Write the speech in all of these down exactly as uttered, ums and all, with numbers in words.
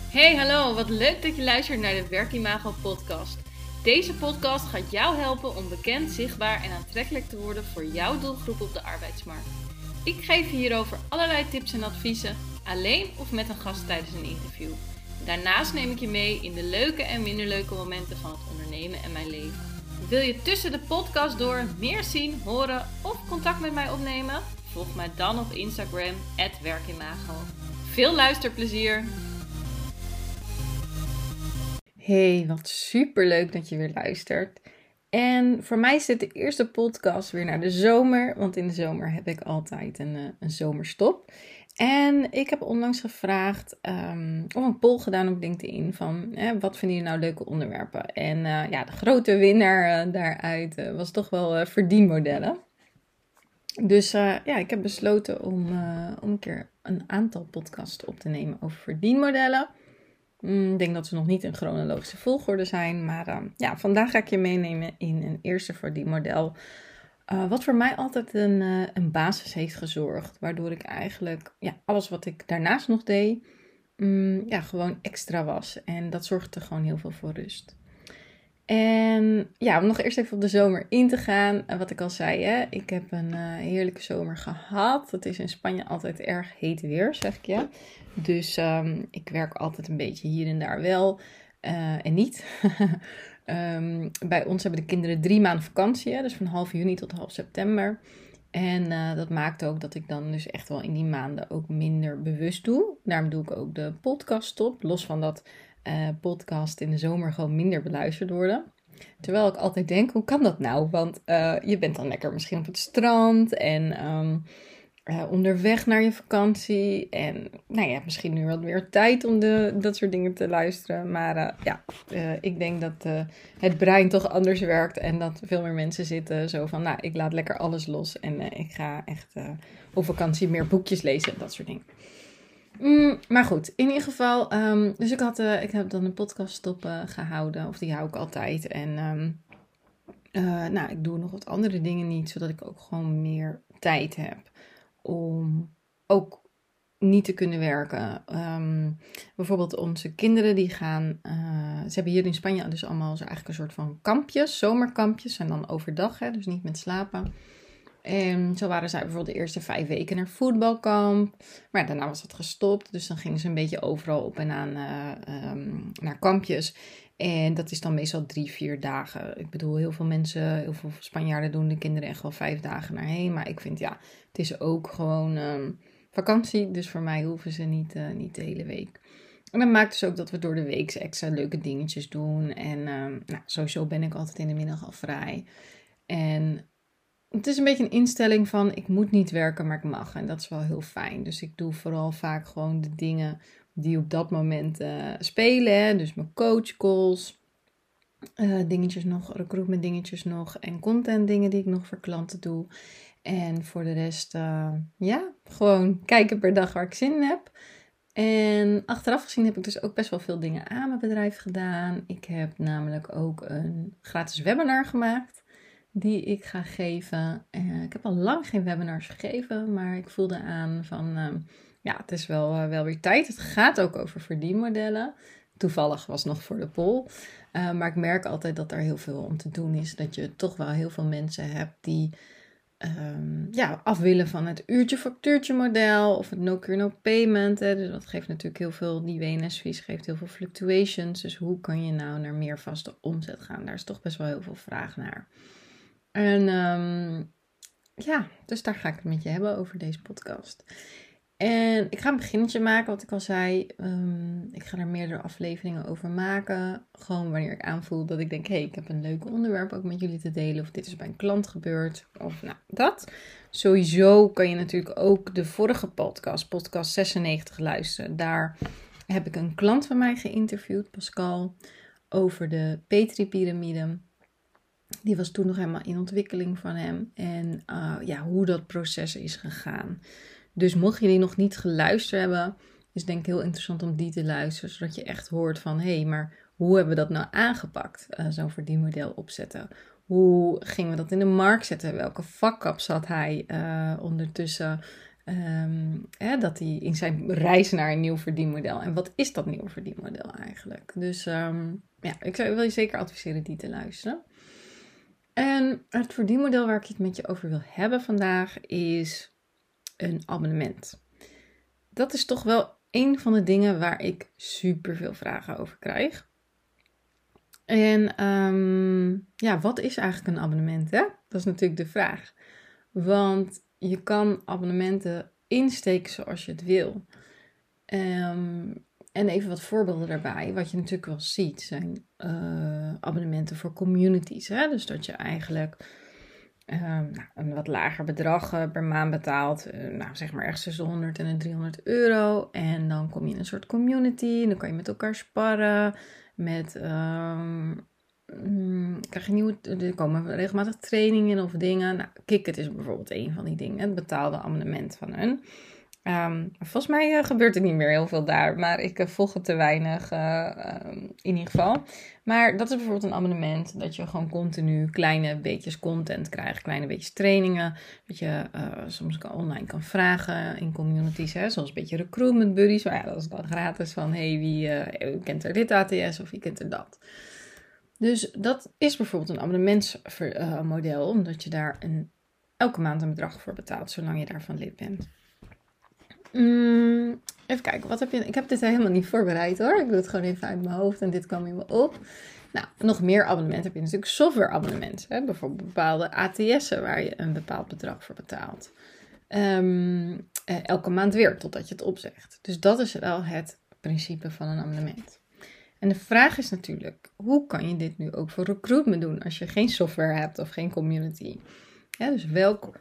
Hey, hallo, wat leuk dat je luistert naar de Werkimago podcast. Deze podcast gaat jou helpen om bekend, zichtbaar en aantrekkelijk te worden voor jouw doelgroep op de arbeidsmarkt. Ik geef je hierover allerlei tips en adviezen, alleen of met een gast tijdens een interview. Daarnaast neem ik je mee in de leuke en minder leuke momenten van het ondernemen en mijn leven. Wil je tussen de podcast door meer zien, horen of contact met mij opnemen? Volg mij dan op Instagram, at werkimago. Veel luisterplezier! Hey, wat superleuk dat je weer luistert. En voor mij is dit de eerste podcast weer naar de zomer, want in de zomer heb ik altijd een, uh, een zomerstop. En ik heb onlangs gevraagd, um, of een poll gedaan op LinkedIn van, eh, wat vinden jullie nou leuke onderwerpen? En uh, ja, de grote winnaar uh, daaruit uh, was toch wel uh, verdienmodellen. Dus uh, ja, ik heb besloten om, uh, om een keer een aantal podcasts op te nemen over verdienmodellen. Ik denk dat ze nog niet in chronologische volgorde zijn, maar uh, ja, vandaag ga ik je meenemen in een eerste verdienmodel. Uh, wat voor mij altijd een, uh, een basis heeft gezorgd, waardoor ik eigenlijk ja, alles wat ik daarnaast nog deed, um, ja, gewoon extra was. En dat zorgde gewoon heel veel voor rust. En ja, om nog eerst even op de zomer in te gaan. Uh, wat ik al zei, hè, ik heb een uh, heerlijke zomer gehad. Het is in Spanje altijd erg heet weer, zeg ik je. Dus um, ik werk altijd een beetje hier en daar wel uh, en niet. um, bij ons hebben de kinderen drie maanden vakantie, hè, dus van half juni tot half september. En uh, dat maakt ook dat ik dan dus echt wel in die maanden ook minder bewust doe. Daarom doe ik ook de podcast stop, los van dat uh, podcast in de zomer gewoon minder beluisterd worden. Terwijl ik altijd denk, hoe kan dat nou? Want uh, je bent dan lekker misschien op het strand en um, uh, onderweg naar je vakantie. En nou ja, misschien nu wat meer tijd om de, dat soort dingen te luisteren. Maar uh, ja, uh, ik denk dat uh, het brein toch anders werkt. En dat veel meer mensen zitten zo van, nou, ik laat lekker alles los. En uh, ik ga echt uh, op vakantie meer boekjes lezen en dat soort dingen. Mm, maar goed, in ieder geval, um, dus ik, had, uh, ik heb dan een podcaststop uh, gehouden, of die hou ik altijd. En um, uh, nou, ik doe nog wat andere dingen niet, zodat ik ook gewoon meer tijd heb om ook niet te kunnen werken. Um, bijvoorbeeld onze kinderen die gaan, uh, ze hebben hier in Spanje dus allemaal zo eigenlijk een soort van kampjes, zomerkampjes, zijn dan overdag, hè, dus niet met slapen. En zo waren zij bijvoorbeeld de eerste vijf weken naar voetbalkamp. Maar ja, daarna was dat gestopt. Dus dan gingen ze een beetje overal op en aan uh, um, naar kampjes. En dat is dan meestal drie, vier dagen. Ik bedoel, heel veel mensen, heel veel Spanjaarden doen de kinderen echt wel vijf dagen naar heen. Maar ik vind, ja, het is ook gewoon um, vakantie. Dus voor mij hoeven ze niet, uh, niet de hele week. En dat maakt dus ook dat we door de week extra leuke dingetjes doen. En um, nou, sowieso ben ik altijd in de middag al vrij. En het is een beetje een instelling van, ik moet niet werken, maar ik mag. En dat is wel heel fijn. Dus ik doe vooral vaak gewoon de dingen die op dat moment uh, spelen. Hè? Dus mijn coachcalls, uh, dingetjes nog, recruitment dingetjes nog. En content dingen die ik nog voor klanten doe. En voor de rest, uh, ja, gewoon kijken per dag waar ik zin in heb. En achteraf gezien heb ik dus ook best wel veel dingen aan mijn bedrijf gedaan. Ik heb namelijk ook een gratis webinar gemaakt die ik ga geven. Uh, ik heb al lang geen webinars gegeven, maar ik voelde aan van, uh, ja, het is wel, uh, wel weer tijd. Het gaat ook over verdienmodellen. Toevallig was nog voor de poll. Uh, maar ik merk altijd dat er heel veel om te doen is. Dat je toch wel heel veel mensen hebt die um, ja, af willen van het uurtje-factuurtje model of het no-cure no-payment. Hè. Dus dat geeft natuurlijk heel veel, die W N S-fees geeft heel veel fluctuations. Dus hoe kan je nou naar meer vaste omzet gaan? Daar is toch best wel heel veel vraag naar. En um, ja, dus daar ga ik het met je hebben over deze podcast. En ik ga een beginnetje maken, wat ik al zei. Um, ik ga er meerdere afleveringen over maken. Gewoon wanneer ik aanvoel dat ik denk, hé, hey, ik heb een leuk onderwerp ook met jullie te delen. Of dit is bij een klant gebeurd. Of nou, dat. Sowieso kan je natuurlijk ook de vorige podcast, podcast zesennegentig, luisteren. Daar heb ik een klant van mij geïnterviewd, Pascal, over de Petri-pyramide. Die was toen nog helemaal in ontwikkeling van hem. En uh, ja, hoe dat proces is gegaan. Dus mocht je die nog niet geluisterd hebben, is denk ik heel interessant om die te luisteren. Zodat je echt hoort van, hé, hey, maar hoe hebben we dat nou aangepakt? Uh, Zo'n verdienmodel opzetten. Hoe gingen we dat in de markt zetten? Welke vakkaps had hij uh, ondertussen? um, hè, dat hij in zijn reis naar een nieuw verdienmodel. En wat is dat nieuwe verdienmodel eigenlijk? Dus um, ja, ik zou, wil je zeker adviseren die te luisteren. En het verdienmodel waar ik het met je over wil hebben vandaag is een abonnement. Dat is toch wel een van de dingen waar ik super veel vragen over krijg. En um, ja, wat is eigenlijk een abonnement, hè? Dat is natuurlijk de vraag. Want je kan abonnementen insteken zoals je het wil. Um, en even wat voorbeelden daarbij. Wat je natuurlijk wel ziet zijn uh, abonnementen voor communities. Hè? Dus dat je eigenlijk uh, nou, een wat lager bedrag uh, per maand betaalt. Uh, nou, zeg maar ergens tussen honderd en driehonderd euro. En dan kom je in een soort community. En dan kan je met elkaar sparren. Met... Um, Hmm, krijg je nieuwe, er komen regelmatig trainingen of dingen. Nou, Kicket is bijvoorbeeld een van die dingen. Het betaalde abonnement van hun. Um, volgens mij uh, gebeurt er niet meer heel veel daar. Maar ik uh, volg het te weinig uh, um, in ieder geval. Maar dat is bijvoorbeeld een abonnement. Dat je gewoon continu kleine beetjes content krijgt. Kleine beetjes trainingen. Dat je uh, soms online kan vragen in communities. Hè, zoals een beetje recruitment buddies. Maar ja, dat is dan gratis. Van hey, wie uh, kent er dit A T S of wie kent er dat. Dus dat is bijvoorbeeld een abonnementsmodel, uh, omdat je daar een, elke maand een bedrag voor betaalt, zolang je daarvan lid bent. Mm, even kijken, wat heb je? Ik heb dit helemaal niet voorbereid hoor. Ik doe het gewoon even uit mijn hoofd en dit kwam in me op. Nou, nog meer abonnementen heb je natuurlijk softwareabonnementen. Bijvoorbeeld bepaalde A T S'en waar je een bepaald bedrag voor betaalt. Um, uh, elke maand weer, totdat je het opzegt. Dus dat is wel het principe van een abonnement. En de vraag is natuurlijk, hoe kan je dit nu ook voor recruitment doen als je geen software hebt of geen community? Ja, dus welk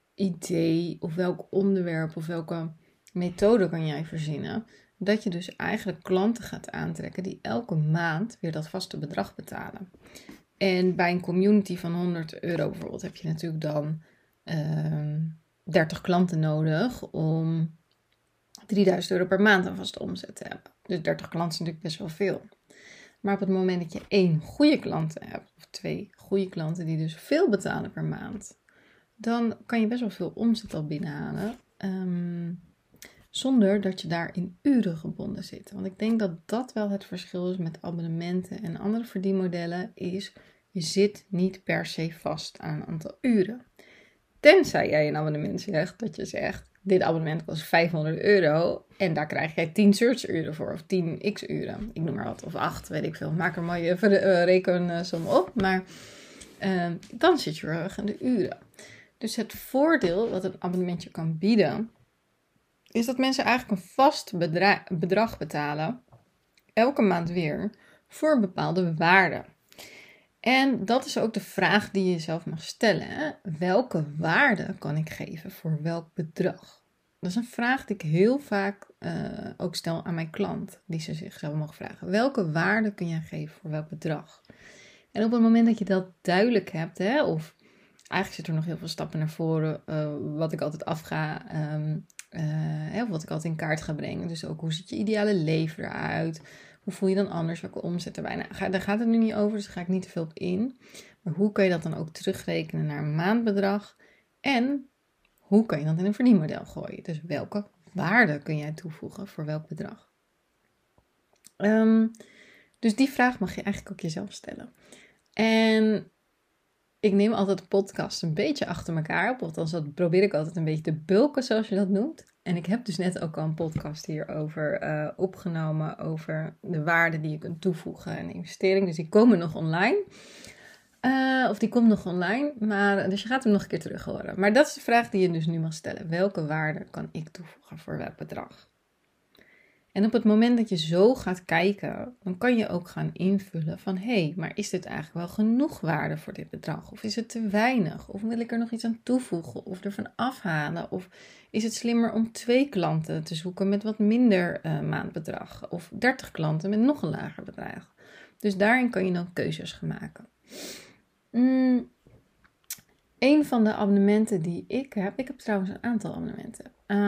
idee of welk onderwerp of welke methode kan jij verzinnen, dat je dus eigenlijk klanten gaat aantrekken die elke maand weer dat vaste bedrag betalen. En bij een community van honderd euro bijvoorbeeld heb je natuurlijk dan uh, dertig klanten nodig om drieduizend euro per maand aan vaste omzet te hebben. Dus dertig klanten is natuurlijk best wel veel. Maar op het moment dat je één goede klant hebt, of twee goede klanten die dus veel betalen per maand, dan kan je best wel veel omzet al binnenhalen, um, zonder dat je daar in uren gebonden zit. Want ik denk dat dat wel het verschil is met abonnementen en andere verdienmodellen, is je zit niet per se vast aan een aantal uren. Tenzij jij een abonnement zegt, dat je zegt, dit abonnement kost vijfhonderd euro en daar krijg jij tien searchuren voor of tien x-uren. Ik noem maar wat, of acht, weet ik veel. Maak er maar je uh, rekensom op, maar uh, dan zit je erg aan de uren. Dus het voordeel wat een abonnementje kan bieden, is dat mensen eigenlijk een vast bedra- bedrag betalen, elke maand weer, voor een bepaalde waarde. En dat is ook de vraag die je jezelf mag stellen. Hè? Welke waarde kan ik geven voor welk bedrag? Dat is een vraag die ik heel vaak uh, ook stel aan mijn klant. Die ze zichzelf mogen vragen. Welke waarde kun jij geven voor welk bedrag? En op het moment dat je dat duidelijk hebt. Hè, of eigenlijk zit er nog heel veel stappen naar voren. Uh, wat ik altijd afga. Um, uh, hè, of wat ik altijd in kaart ga brengen. Dus ook hoe ziet je ideale leven eruit? Hoe voel je dan anders? Welke omzet erbij? Nou, ga, daar gaat het nu niet over, dus daar ga ik niet te veel op in. Maar hoe kan je dat dan ook terugrekenen naar een maandbedrag? En hoe kan je dat in een verdienmodel gooien? Dus welke waarde kun jij toevoegen voor welk bedrag? Um, dus die vraag mag je eigenlijk ook jezelf stellen. En ik neem altijd de podcast een beetje achter elkaar op. Althans, dat probeer ik altijd een beetje te bulken, zoals je dat noemt. En ik heb dus net ook al een podcast hierover uh, opgenomen. Over de waarde die je kunt toevoegen en investering. Dus die komen nog online. Uh, of die komt nog online. Maar, dus je gaat hem nog een keer terug horen. Maar dat is de vraag die je dus nu mag stellen. Welke waarde kan ik toevoegen voor welk bedrag? En op het moment dat je zo gaat kijken, dan kan je ook gaan invullen van, hé, hey, maar is dit eigenlijk wel genoeg waarde voor dit bedrag? Of is het te weinig? Of wil ik er nog iets aan toevoegen? Of ervan afhalen? Of is het slimmer om twee klanten te zoeken met wat minder uh, maandbedrag? Of dertig klanten met nog een lager bedrag? Dus daarin kan je dan keuzes gaan maken. Mm, een van de abonnementen die ik heb, ik heb trouwens een aantal abonnementen.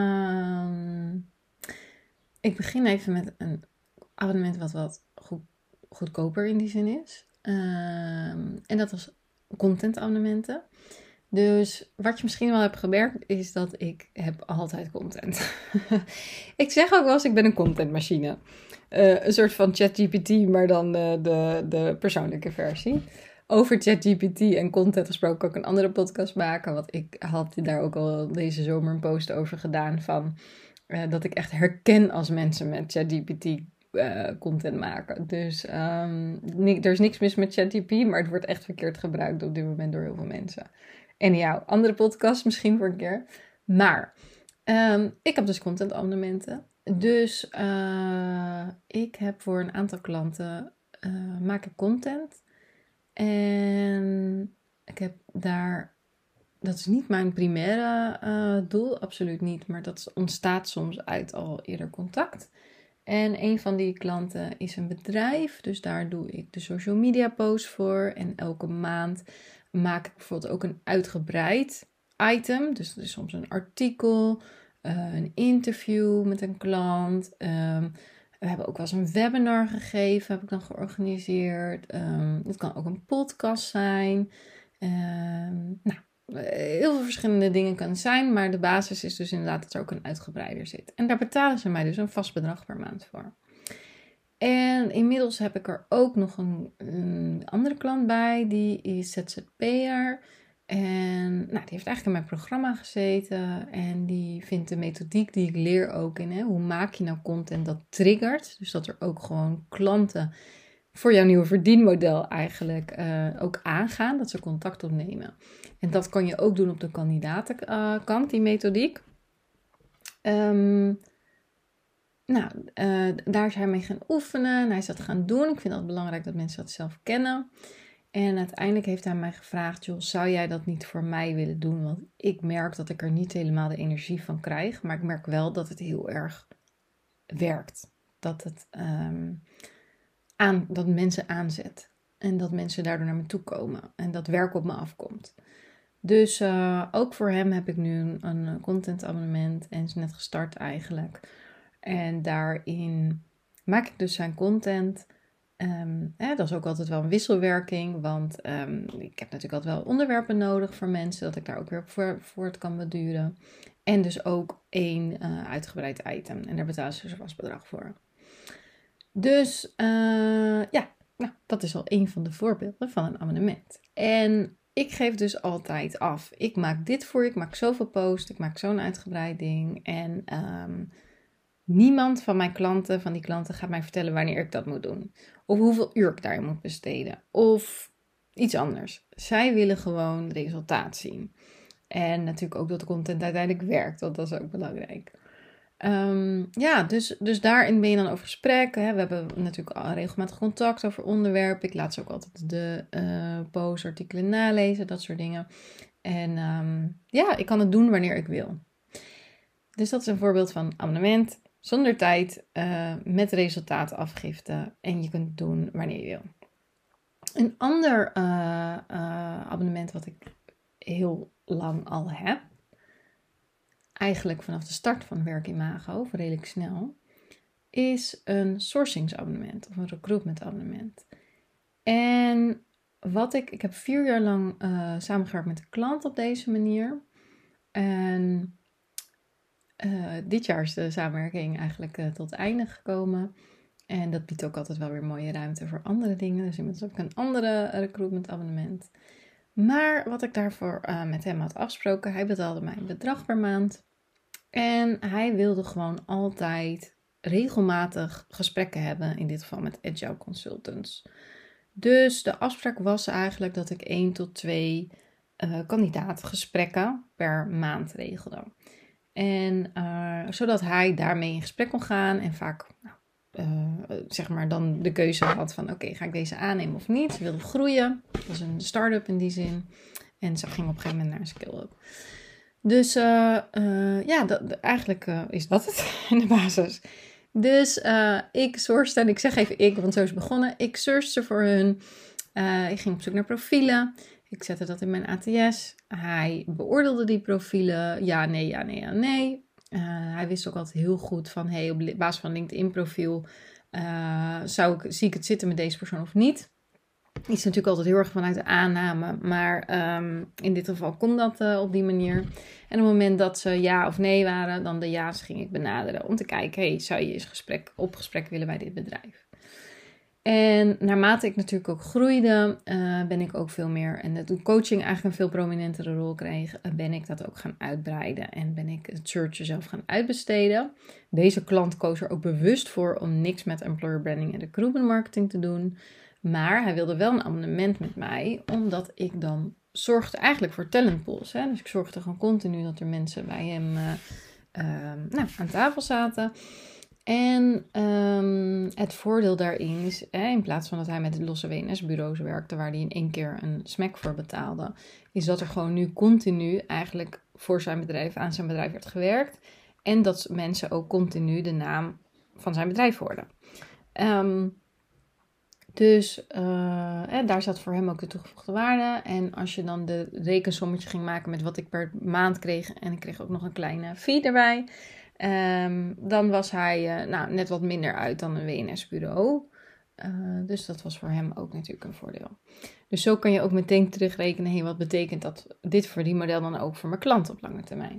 Uh, Ik begin even met een abonnement wat wat goed, goedkoper in die zin is. Um, en dat was content abonnementen. Dus wat je misschien wel hebt gemerkt is dat ik heb altijd content. Ik zeg ook wel eens, ik ben een contentmachine. Uh, een soort van ChatGPT, maar dan uh, de, de persoonlijke versie. Over ChatGPT en content gesproken ook een andere podcast maken. Want ik had daar ook al deze zomer een post over gedaan van uh, dat ik echt herken als mensen met ChatGPT uh, content maken. Dus um, ni- er is niks mis met ChatGPT, maar het wordt echt verkeerd gebruikt op dit moment door heel veel mensen. En ja, andere podcast misschien voor een keer. Maar um, ik heb dus content abonnementen. Dus uh, ik heb voor een aantal klanten uh, maak ik content. En ik heb daar, dat is niet mijn primaire uh, doel, absoluut niet. Maar dat ontstaat soms uit al eerder contact. En een van die klanten is een bedrijf. Dus daar doe ik de social media posts voor. En elke maand maak ik bijvoorbeeld ook een uitgebreid item. Dus dat is soms een artikel, uh, een interview met een klant. Um, we hebben ook wel eens een webinar gegeven, heb ik dan georganiseerd. Um, het kan ook een podcast zijn. Um, nou, heel veel verschillende dingen kan het zijn. Maar de basis is dus inderdaad dat er ook een uitgebreider zit. En daar betalen ze mij dus een vast bedrag per maand voor. En inmiddels heb ik er ook nog een, een andere klant bij. Die is Z Z P'er. En nou, die heeft eigenlijk in mijn programma gezeten. En die vindt de methodiek die ik leer ook in. Hè? Hoe maak je nou content dat triggert? Dus dat er ook gewoon klanten voor jouw nieuwe verdienmodel eigenlijk uh, ook aangaan. Dat ze contact opnemen. En dat kan je ook doen op de kandidatenkant, die methodiek. Um, Nou, uh, daar is hij mee gaan oefenen en hij is dat gaan doen. Ik vind het belangrijk dat mensen dat zelf kennen. En uiteindelijk heeft hij mij gevraagd, joh, zou jij dat niet voor mij willen doen? Want ik merk dat ik er niet helemaal de energie van krijg. Maar ik merk wel dat het heel erg werkt. Dat het um, aan, dat mensen aanzet. En dat mensen daardoor naar me toe komen. En dat werk op me afkomt. Dus uh, ook voor hem heb ik nu een, een content abonnement. En is net gestart eigenlijk. En daarin maak ik dus zijn content. Um, eh, dat is ook altijd wel een wisselwerking. Want um, ik heb natuurlijk altijd wel onderwerpen nodig voor mensen. Dat ik daar ook weer voor, voor het kan beduren. En dus ook één uh, uitgebreid item. En daar betalen ze dus een vast bedrag voor. Dus uh, ja, nou, dat is al één van de voorbeelden van een abonnement. En ik geef dus altijd af. Ik maak dit voor je. Ik maak zoveel posts. Ik maak zo'n uitgebreid ding. En Um, niemand van mijn klanten, van die klanten, gaat mij vertellen wanneer ik dat moet doen. Of hoeveel uur ik daarin moet besteden. Of iets anders. Zij willen gewoon resultaat zien. En natuurlijk ook dat de content uiteindelijk werkt. Want dat is ook belangrijk. Um, ja, dus, dus daarin ben je dan over gesprek. Hè. We hebben natuurlijk al regelmatig contact over onderwerpen. Ik laat ze ook altijd de uh, posts, artikelen nalezen. Dat soort dingen. En um, ja, ik kan het doen wanneer ik wil. Dus dat is een voorbeeld van abonnement. Zonder tijd, uh, met resultaatafgifte. En je kunt het doen wanneer je wil. Een ander uh, uh, abonnement wat ik heel lang al heb. Eigenlijk vanaf de start van Werk Imago, of redelijk snel. Is een sourcingsabonnement of een recruitmentabonnement. En wat ik, ik heb vier jaar lang uh, samengewerkt met een klant op deze manier. En Uh, dit jaar is de samenwerking eigenlijk uh, tot het einde gekomen. En dat biedt ook altijd wel weer mooie ruimte voor andere dingen. Dus inmiddels heb ik een andere recruitment abonnement. Maar wat ik daarvoor uh, met hem had afgesproken, hij betaalde mij een bedrag per maand. En hij wilde gewoon altijd regelmatig gesprekken hebben, in dit geval met Agile Consultants. Dus de afspraak was eigenlijk dat ik één tot twee uh, kandidaatgesprekken per maand regelde. En uh, zodat hij daarmee in gesprek kon gaan en vaak nou, uh, zeg maar dan de keuze had van oké, okay, ga ik deze aannemen of niet. Ze wilde groeien. Het was een start-up in die zin. En ze ging op een gegeven moment naar een skill-up. Dus uh, uh, ja, dat, eigenlijk uh, is dat het in de basis. Dus uh, ik sourced, en ik zeg even ik, want zo is het begonnen. Ik sourced voor hun. Uh, ik ging op zoek naar profielen. Ik zette dat in mijn A T S. Hij beoordeelde die profielen. Ja, nee, ja, nee, ja, nee. Uh, hij wist ook altijd heel goed van, hey, op basis van LinkedIn profiel uh, zou ik, zie ik het zitten met deze persoon of niet. Iets natuurlijk altijd heel erg vanuit de aanname, maar um, in dit geval kon dat uh, op die manier. En op het moment dat ze ja of nee waren, dan de ja's ging ik benaderen om te kijken, hey, zou je eens gesprek, op gesprek willen bij dit bedrijf? En naarmate ik natuurlijk ook groeide, uh, ben ik ook veel meer, en toen coaching eigenlijk een veel prominentere rol kreeg, uh, ben ik dat ook gaan uitbreiden en ben ik het searchen zelf gaan uitbesteden. Deze klant koos er ook bewust voor om niks met employer branding en recruitment marketing te doen. Maar hij wilde wel een abonnement met mij, omdat ik dan zorgde eigenlijk voor talentpools. Hè? Dus ik zorgde gewoon continu dat er mensen bij hem uh, uh, nou, aan tafel zaten. En um, het voordeel daarin is, hè, in plaats van dat hij met de losse W N S-bureaus werkte, waar hij in één keer een smack voor betaalde, is dat er gewoon nu continu eigenlijk voor zijn bedrijf, aan zijn bedrijf werd gewerkt. En dat mensen ook continu de naam van zijn bedrijf hoorden. Um, Dus uh, eh, daar zat voor hem ook de toegevoegde waarde. En als je dan de rekensommetje ging maken met wat ik per maand kreeg, en ik kreeg ook nog een kleine fee erbij, um, dan was hij uh, nou, net wat minder uit dan een W N S-bureau. Uh, dus dat was voor hem ook natuurlijk een voordeel. Dus zo kan je ook meteen terugrekenen, hey, wat betekent dat dit verdienmodel dan ook voor mijn klant op lange termijn.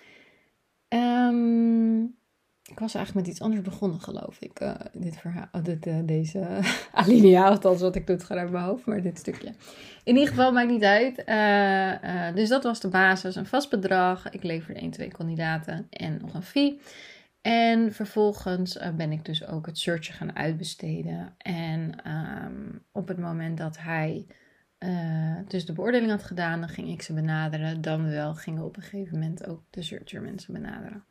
Um, Ik was eigenlijk met iets anders begonnen, geloof ik. Uh, dit verhaal, dit, uh, deze alinea, althans wat ik doe het gewoon uit mijn hoofd, maar dit stukje. In ieder geval, maakt niet uit. Uh, uh, dus dat was de basis, een vast bedrag. Ik leverde één, twee kandidaten en nog een fee. En vervolgens uh, ben ik dus ook het searchen gaan uitbesteden. En um, op het moment dat hij uh, dus de beoordeling had gedaan, dan ging ik ze benaderen. Dan wel gingen op een gegeven moment ook de searcher mensen benaderen.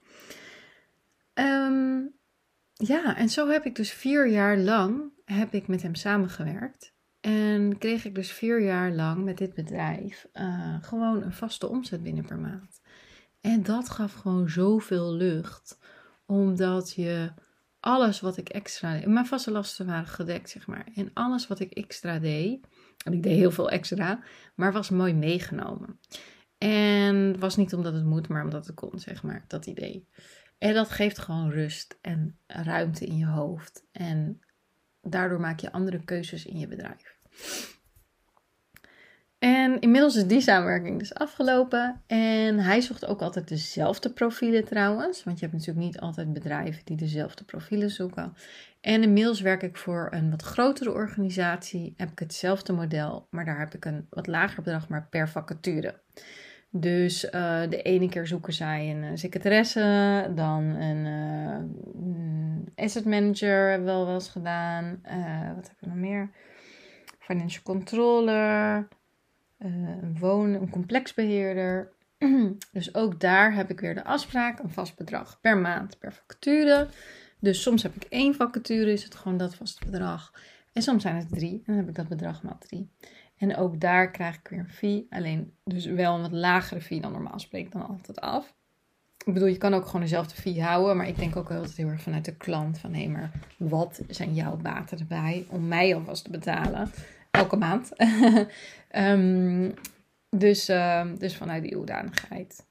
Um, ja, en zo heb ik dus vier jaar lang heb ik met hem samengewerkt. En kreeg ik dus vier jaar lang met dit bedrijf uh, gewoon een vaste omzet binnen per maand. En dat gaf gewoon zoveel lucht. Omdat je alles wat ik extra deed, mijn vaste lasten waren gedekt, zeg maar. En alles wat ik extra deed, en ik deed heel veel extra, maar was mooi meegenomen. En het was niet omdat het moet, maar omdat het kon, zeg maar, dat idee. En dat geeft gewoon rust en ruimte in je hoofd. En daardoor maak je andere keuzes in je bedrijf. En inmiddels is die samenwerking dus afgelopen. En hij zocht ook altijd dezelfde profielen trouwens. Want je hebt natuurlijk niet altijd bedrijven die dezelfde profielen zoeken. En inmiddels werk ik voor een wat grotere organisatie. Heb ik hetzelfde model, maar daar heb ik een wat lager bedrag, maar per vacature. Dus uh, de ene keer zoeken zij een uh, secretaresse, dan een uh, asset manager hebben we wel eens gedaan. Uh, wat hebben we nog meer? Financial controller, uh, een woon, een complexbeheerder. Dus ook daar heb ik weer de afspraak, een vast bedrag per maand, per vacature. Dus soms heb ik één vacature, is het gewoon dat vaste bedrag. En soms zijn het drie en dan heb ik dat bedrag maal drie. En ook daar krijg ik weer een fee. Alleen dus wel een wat lagere fee dan normaal spreek ik dan altijd af. Ik bedoel, je kan ook gewoon dezelfde fee houden. Maar ik denk ook altijd heel erg vanuit de klant. Van hé, maar wat zijn jouw baten erbij om mij alvast te betalen? Elke maand. um, dus, uh, dus vanuit die hoedanigheid.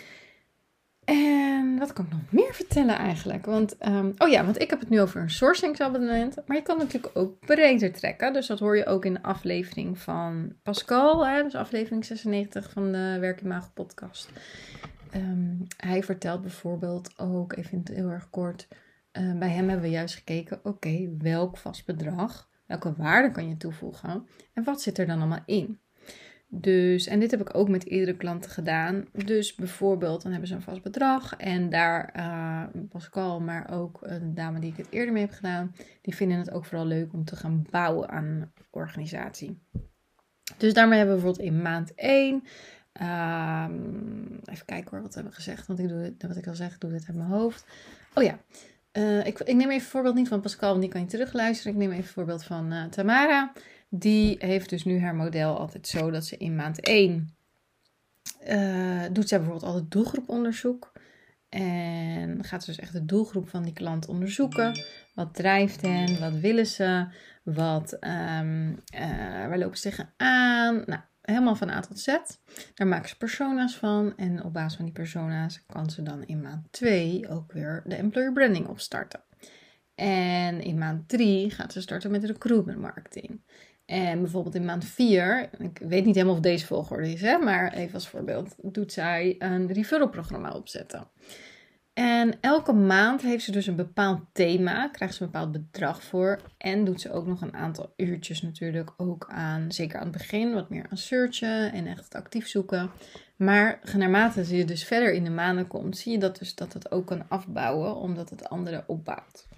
En wat kan ik nog meer vertellen eigenlijk? Want, um, oh ja, want ik heb het nu over een sourcingsabonnement. Maar je kan het natuurlijk ook breder trekken. Dus dat hoor je ook in de aflevering van Pascal. Hè? Dus aflevering zesennegentig van de Werk Imago podcast. Um, hij vertelt bijvoorbeeld ook, even heel erg kort. Uh, bij hem hebben we juist gekeken. Oké, okay, welk vast bedrag? Welke waarde kan je toevoegen? En wat zit er dan allemaal in? Dus, en dit heb ik ook met eerdere klanten gedaan. Dus bijvoorbeeld, dan hebben ze een vast bedrag. En daar, uh, Pascal, maar ook een dame die ik het eerder mee heb gedaan. Die vinden het ook vooral leuk om te gaan bouwen aan een organisatie. Dus daarmee hebben we bijvoorbeeld in maand één. Uh, even kijken hoor, wat hebben we gezegd. Want ik doe het, wat ik al zeg, ik doe dit uit mijn hoofd. Oh ja, uh, ik, ik neem even een voorbeeld niet van Pascal, want die kan je terugluisteren. Ik neem even een voorbeeld van uh, Tamara. Die heeft dus nu haar model altijd zo dat ze in maand één uh, doet zij bijvoorbeeld altijd doelgroeponderzoek. En gaat ze dus echt de doelgroep van die klant onderzoeken. Wat drijft hen? Wat willen ze? Wat, um, uh, waar lopen ze tegenaan? Nou, helemaal van A tot Z. Daar maken ze persona's van. En op basis van die persona's kan ze dan in maand twee ook weer de employer branding opstarten. En in maand drie gaat ze starten met recruitment marketing. En bijvoorbeeld in maand vier, ik weet niet helemaal of deze volgorde is, hè, maar even als voorbeeld, doet zij een referral programma opzetten. En elke maand heeft ze dus een bepaald thema, krijgt ze een bepaald bedrag voor. En doet ze ook nog een aantal uurtjes natuurlijk ook aan, zeker aan het begin, wat meer aan searchen en echt het actief zoeken. Maar naarmate je dus verder in de maanden komt, zie je dat dus dat het ook kan afbouwen, omdat het andere opbouwt.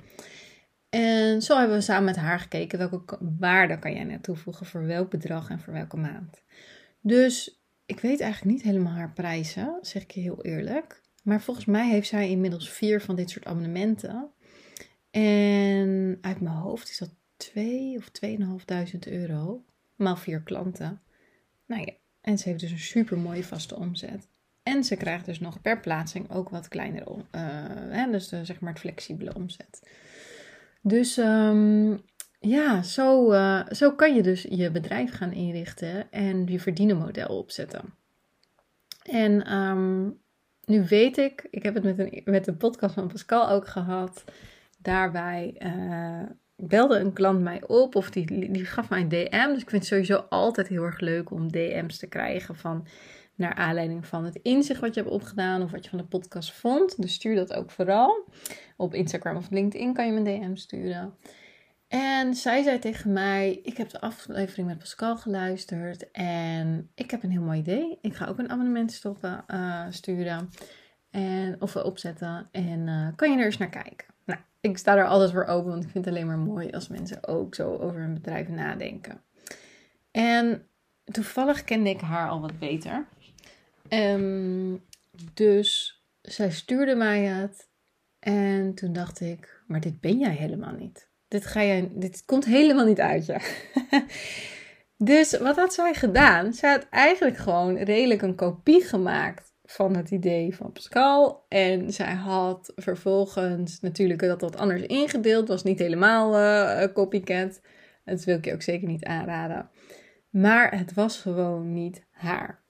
En zo hebben we samen met haar gekeken welke waarde kan jij nou toevoegen voor welk bedrag en voor welke maand. Dus ik weet eigenlijk niet helemaal haar prijzen, zeg ik je heel eerlijk. Maar volgens mij heeft zij inmiddels vier van dit soort abonnementen. En uit mijn hoofd is dat twee of tweeënhalfduizend euro. Maal vier klanten. Nou ja, en ze heeft dus een super mooie vaste omzet. En ze krijgt dus nog per plaatsing ook wat kleinere, uh, hè, dus de, zeg maar het flexibele omzet. Dus um, ja, zo, uh, zo kan je dus je bedrijf gaan inrichten en je verdienenmodel opzetten. En um, nu weet ik, ik heb het met, een, met de podcast van Pascal ook gehad. Daarbij uh, belde een klant mij op of die, die gaf mij een D M. Dus ik vind het sowieso altijd heel erg leuk om D M's te krijgen van naar aanleiding van het inzicht wat je hebt opgedaan of wat je van de podcast vond. Dus stuur dat ook vooral. Op Instagram of LinkedIn kan je me een D M sturen. En zij zei tegen mij, ik heb de aflevering met Pascal geluisterd en ik heb een heel mooi idee. Ik ga ook een abonnement stoppen, uh, sturen en, of opzetten en uh, kan je er eens naar kijken. Nou, ik sta er altijd voor open, want ik vind het alleen maar mooi als mensen ook zo over hun bedrijf nadenken. En toevallig kende ik haar al wat beter. Um, dus zij stuurde mij het en toen dacht ik, maar dit ben jij helemaal niet. Dit, ga jij, dit komt helemaal niet uit je. Dus wat had zij gedaan? Zij had eigenlijk gewoon redelijk een kopie gemaakt van het idee van Pascal. En zij had vervolgens natuurlijk dat wat anders ingedeeld. Was niet helemaal uh, copycat. Dat wil ik je ook zeker niet aanraden. Maar het was gewoon niet haar.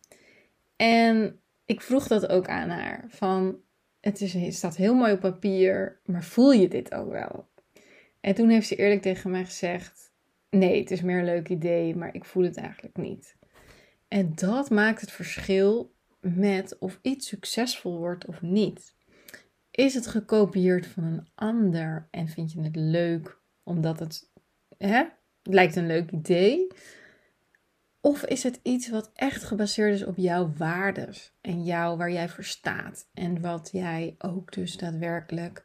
En ik vroeg dat ook aan haar. Van, het, is, het staat heel mooi op papier, maar voel je dit ook wel? En toen heeft ze eerlijk tegen mij gezegd, nee, het is meer een leuk idee, maar ik voel het eigenlijk niet. En dat maakt het verschil met of iets succesvol wordt of niet. Is het gekopieerd van een ander en vind je het leuk omdat het, hè, het lijkt een leuk idee? Of is het iets wat echt gebaseerd is op jouw waarden en jou, waar jij voor staat en wat jij ook dus daadwerkelijk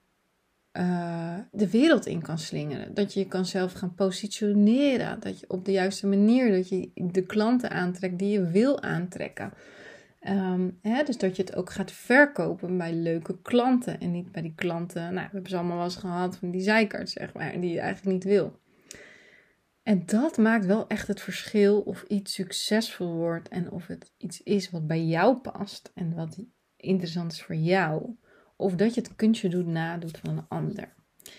Uh, de wereld in kan slingeren. Dat je je kan zelf gaan positioneren. Dat je op de juiste manier, dat je de klanten aantrekt die je wil aantrekken. Um, hè, dus dat je het ook gaat verkopen bij leuke klanten. En niet bij die klanten, nou, we hebben ze allemaal wel eens gehad van die zeikert, zeg maar, die je eigenlijk niet wil. En dat maakt wel echt het verschil of iets succesvol wordt en of het iets is wat bij jou past en wat interessant is voor jou. Of dat je het kunstje doet nadoet van een ander.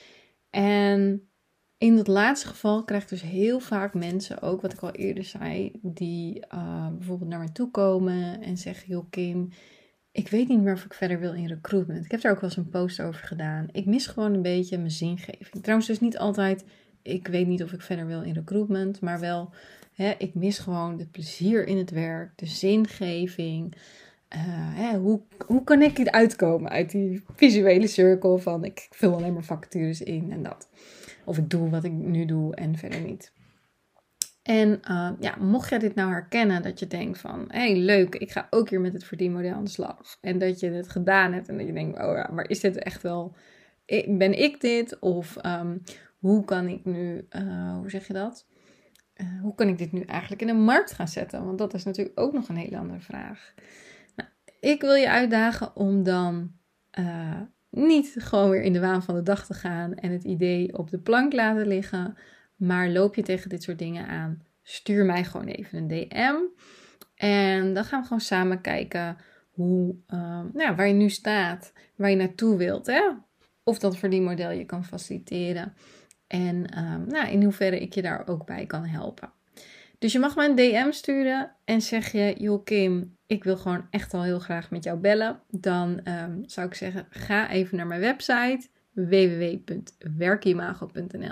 En in dat laatste geval krijg ik dus heel vaak mensen, ook wat ik al eerder zei, die uh, bijvoorbeeld naar mij toe komen en zeggen, joh Kim, ik weet niet meer of ik verder wil in recruitment. Ik heb daar ook wel eens een post over gedaan. Ik mis gewoon een beetje mijn zingeving. Trouwens dus niet altijd, ik weet niet of ik verder wil in recruitment, maar wel, hè, ik mis gewoon het plezier in het werk, de zingeving. Uh, hè, hoe, hoe kan ik eruit komen uit die visuele cirkel van ik vul alleen maar vacatures in en dat. Of ik doe wat ik nu doe en verder niet. En uh, ja, mocht je dit nou herkennen, dat je denkt van, hé hey, leuk, ik ga ook hier met het verdienmodel aan de slag. En dat je het gedaan hebt en dat je denkt, oh ja, maar is dit echt wel, ben ik dit? Of um, hoe kan ik nu, uh, hoe zeg je dat? Uh, hoe kan ik dit nu eigenlijk in de markt gaan zetten? Want dat is natuurlijk ook nog een hele andere vraag. Ik wil je uitdagen om dan uh, niet gewoon weer in de waan van de dag te gaan en het idee op de plank laten liggen. Maar loop je tegen dit soort dingen aan, stuur mij gewoon even een D M. En dan gaan we gewoon samen kijken hoe, uh, nou ja, waar je nu staat, waar je naartoe wilt. Hè? Of dat verdienmodel je kan faciliteren. En uh, nou, in hoeverre ik je daar ook bij kan helpen. Dus je mag me een D M sturen en zeg je, joh Kim, ik wil gewoon echt al heel graag met jou bellen. Dan um, zou ik zeggen, ga even naar mijn website w w w punt werkimago punt n l.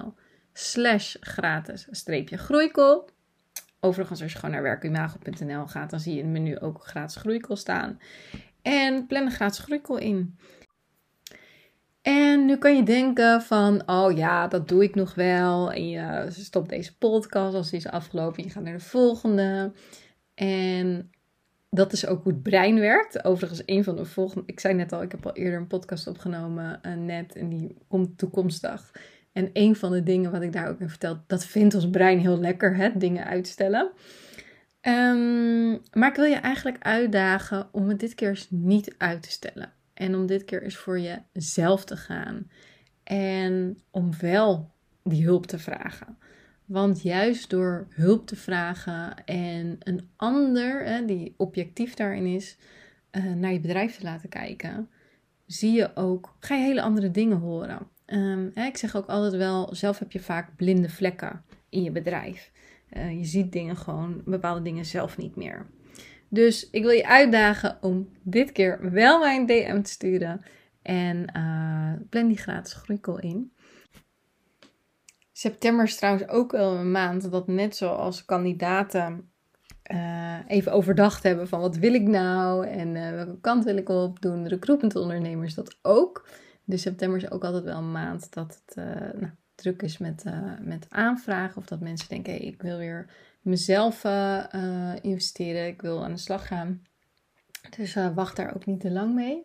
slash gratis streepje groeicall. Overigens, als je gewoon naar werkimago punt n l gaat, dan zie je in het menu ook gratis groeicall staan. En plan een gratis groeicall in. En nu kan je denken van, oh ja, dat doe ik nog wel. En je stopt deze podcast als die is afgelopen. Je gaat naar de volgende. En dat is ook hoe het brein werkt. Overigens, een van de volgende... Ik zei net al, ik heb al eerder een podcast opgenomen uh, net. En die komt toekomstig. En een van de dingen wat ik daar ook in vertel, dat vindt ons brein heel lekker, hè? Dingen uitstellen. Um, maar ik wil je eigenlijk uitdagen om het dit keer eens niet uit te stellen. En om dit keer eens voor jezelf te gaan. En om wel die hulp te vragen. Want juist door hulp te vragen en een ander, hè, die objectief daarin is, uh, naar je bedrijf te laten kijken, zie je ook, ga je hele andere dingen horen. Um, hè, ik zeg ook altijd wel, zelf heb je vaak blinde vlekken in je bedrijf. Uh, je ziet dingen gewoon, bepaalde dingen zelf niet meer. Dus ik wil je uitdagen om dit keer wel mijn D M te sturen. En uh, plan die gratis groeicall in. September is trouwens ook wel een maand dat net zoals kandidaten uh, even overdacht hebben van wat wil ik nou en uh, welke kant wil ik op doen. Recruitment ondernemers dat ook. Dus september is ook altijd wel een maand dat het uh, nou, druk is met, uh, met aanvragen. Of dat mensen denken, hey, ik wil weer mezelf uh, uh, investeren. Ik wil aan de slag gaan. Dus uh, wacht daar ook niet te lang mee.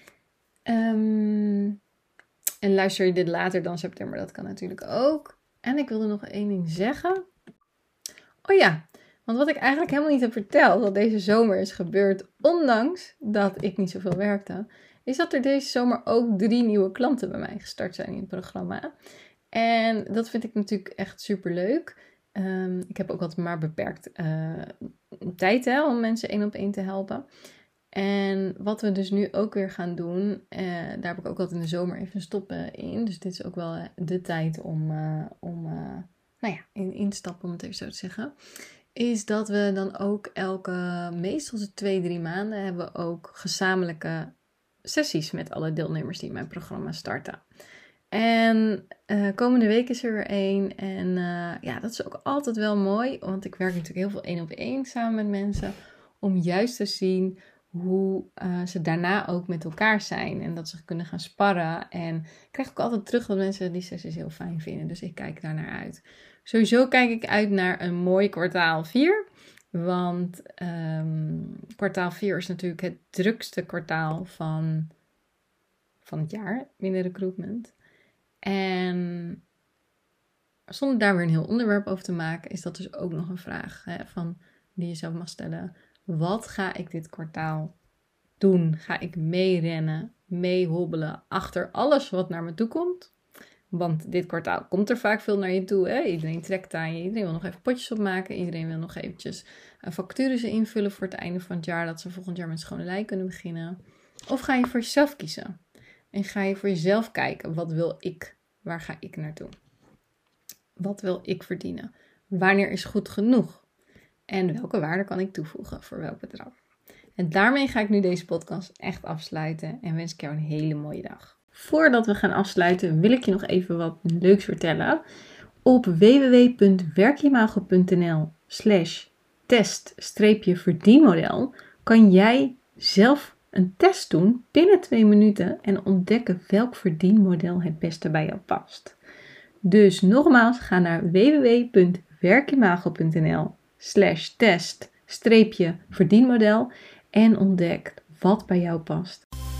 Um, en luister je dit later dan september, dat kan natuurlijk ook. En ik wilde nog één ding zeggen. Oh ja, want wat ik eigenlijk helemaal niet heb verteld, dat deze zomer is gebeurd, ondanks dat ik niet zoveel werkte, is dat er deze zomer ook drie nieuwe klanten bij mij gestart zijn in het programma. En dat vind ik natuurlijk echt super leuk. Um, ik heb ook altijd maar beperkt uh, tijd hè, om mensen één op één te helpen. En wat we dus nu ook weer gaan doen, uh, daar heb ik ook altijd in de zomer even een stop uh, in. Dus dit is ook wel uh, de tijd om, uh, om uh, nou ja, in, instappen, om het even zo te zeggen. Is dat we dan ook elke, meestal de twee, drie maanden, hebben we ook gezamenlijke sessies met alle deelnemers die in mijn programma starten. En uh, komende week is er weer één. En uh, ja, dat is ook altijd wel mooi. Want ik werk natuurlijk heel veel één op één samen met mensen. Om juist te zien hoe uh, ze daarna ook met elkaar zijn. En dat ze kunnen gaan sparren. En ik krijg ook altijd terug dat mensen die sessies heel fijn vinden. Dus ik kijk daar naar uit. Sowieso kijk ik uit naar een mooi kwartaal vier. Want um, kwartaal vier is natuurlijk het drukste kwartaal van, van het jaar binnen recruitment. En zonder daar weer een heel onderwerp over te maken, is dat dus ook nog een vraag hè, van, die je zelf mag stellen. Wat ga ik dit kwartaal doen? Ga ik meerennen, meehobbelen achter alles wat naar me toe komt? Want dit kwartaal komt er vaak veel naar je toe. Hè? Iedereen trekt aan je. Iedereen wil nog even potjes opmaken. Iedereen wil nog eventjes factures invullen voor het einde van het jaar. Dat ze volgend jaar met schone lei kunnen beginnen. Of ga je voor jezelf kiezen? En ga je voor jezelf kijken. Wat wil ik? Waar ga ik naartoe? Wat wil ik verdienen? Wanneer is goed genoeg? En welke waarde kan ik toevoegen voor welk bedrag? En daarmee ga ik nu deze podcast echt afsluiten. En wens ik jou een hele mooie dag. Voordat we gaan afsluiten wil ik je nog even wat leuks vertellen. Op w w w punt werkimago punt n l slash test verdienmodel kan jij zelf een test doen binnen twee minuten en ontdekken welk verdienmodel het beste bij jou past. Dus nogmaals, ga naar w w w punt werkimago punt n l slash test verdienmodel en ontdek wat bij jou past.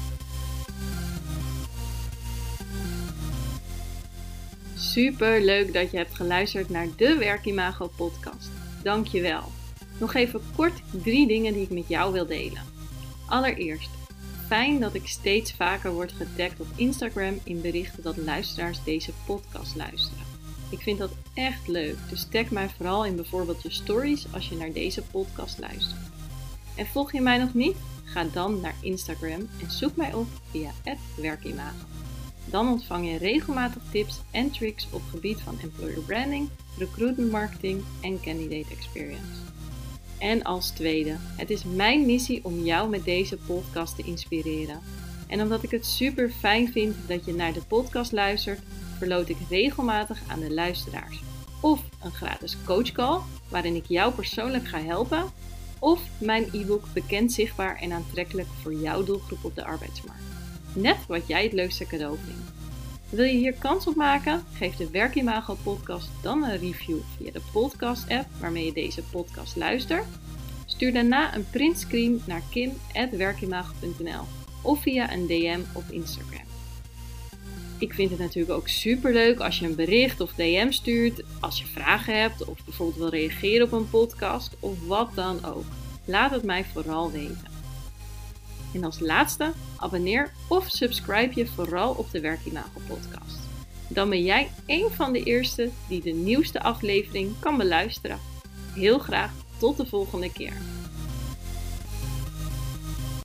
Super leuk dat je hebt geluisterd naar de Werkimago podcast. Dank je wel. Nog even kort drie dingen die ik met jou wil delen. Allereerst, fijn dat ik steeds vaker word getagd op Instagram in berichten dat luisteraars deze podcast luisteren. Ik vind dat echt leuk, dus tag mij vooral in bijvoorbeeld je stories als je naar deze podcast luistert. En volg je mij nog niet? Ga dan naar Instagram en zoek mij op via at werkimago. Dan ontvang je regelmatig tips en tricks op gebied van employer branding, recruitment marketing en candidate experience. En als tweede, het is mijn missie om jou met deze podcast te inspireren. En omdat ik het super fijn vind dat je naar de podcast luistert, verloot ik regelmatig aan de luisteraars of een gratis coachcall waarin ik jou persoonlijk ga helpen, of mijn e-book Bekend, Zichtbaar en Aantrekkelijk voor jouw doelgroep op de arbeidsmarkt. Net wat jij het leukste cadeau vindt. Wil je hier kans op maken? Geef de Werkimago podcast dan een review via de podcast app waarmee je deze podcast luistert. Stuur daarna een printscreen naar kim at werkimago punt n l of via een D M op Instagram. Ik vind het natuurlijk ook super leuk als je een bericht of D M stuurt, als je vragen hebt of bijvoorbeeld wil reageren op een podcast of wat dan ook. Laat het mij vooral weten. En als laatste, abonneer of subscribe je vooral op de Werkimago podcast. Dan ben jij een van de eerste die de nieuwste aflevering kan beluisteren. Heel graag tot de volgende keer.